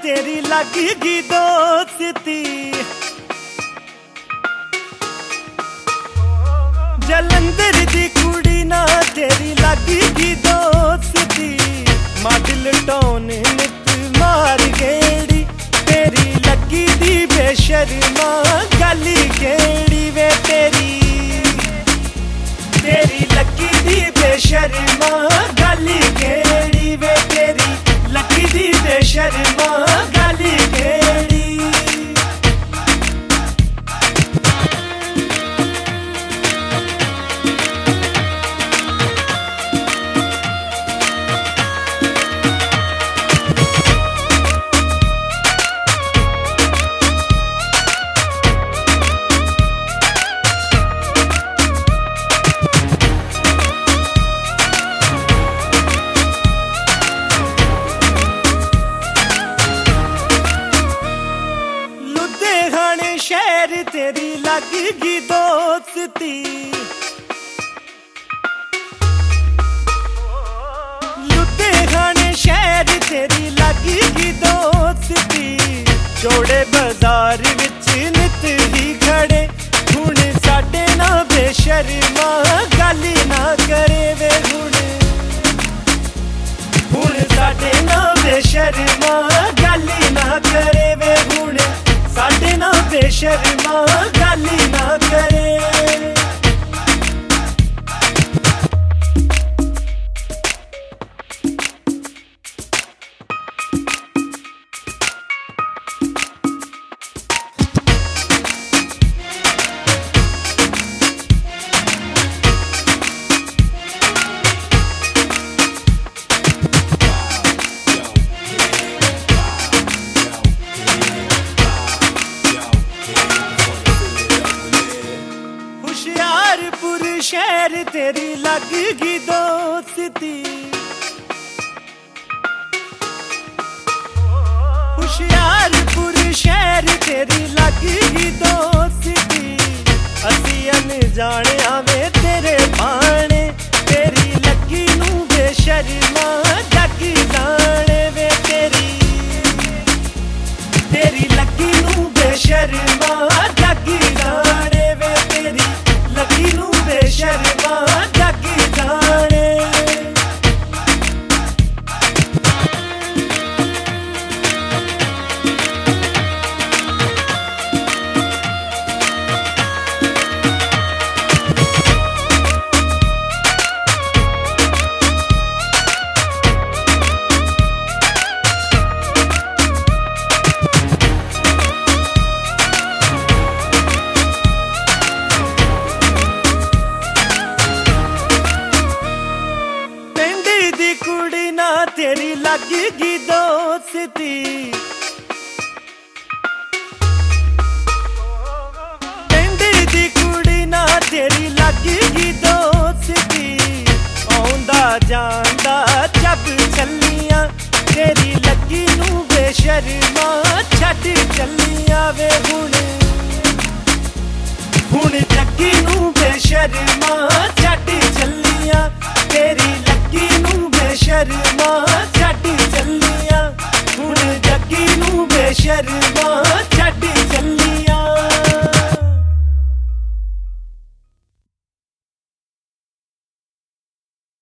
तेरी लगेगी दोस्ती। जलंधर दी कुड़ी ना तेरी लगेगी दोस्ती। मॉडल टाउन नित मार गेड़ी तेरी लगी दी बेशर्मा गली गेड़ी वे तेरी लगी दी बेशर्मा गली गेड़ी वे तेरी लगी दी बेशर्मा गली गेड़ी। शहर तेरी लगेगी दोस्ती। लुधियाने शहर तेरी लगेगी दोस्ती। चौड़े बाजार विच नित ही खड़े हुण साडे ना बेशर्मा गल ना करे वे हुण साडे ना बेशर्मा गल ना करे वे हुण साडे ना बेशर्मा गल ना करे। हुशियारपुर शहर तेरी लगेगी दोस्ती। हुशियारपुर शहर तेरी लगेगी दोस्ती। असी अनजाने आवे तेरे पाने तेरी लगी नू बेशर्मा जग जाने वे तेरी लगी नू बेशर्मा जग जाने वे तेरी लगी नू बेशर्मा जग जाने। कुड़ी ना तेरी लगेगी दोस्ती। पिंड दी कुड़ी ना तेरी लगेगी दोस्ती। आउंदा जांदा जब चलियां तेरी लगी नू बेशर्मा छड्ड चलियां वे हुण लगी नू बेशर्मा छड्ड चलियां तेरी लगी नू बेशर्मा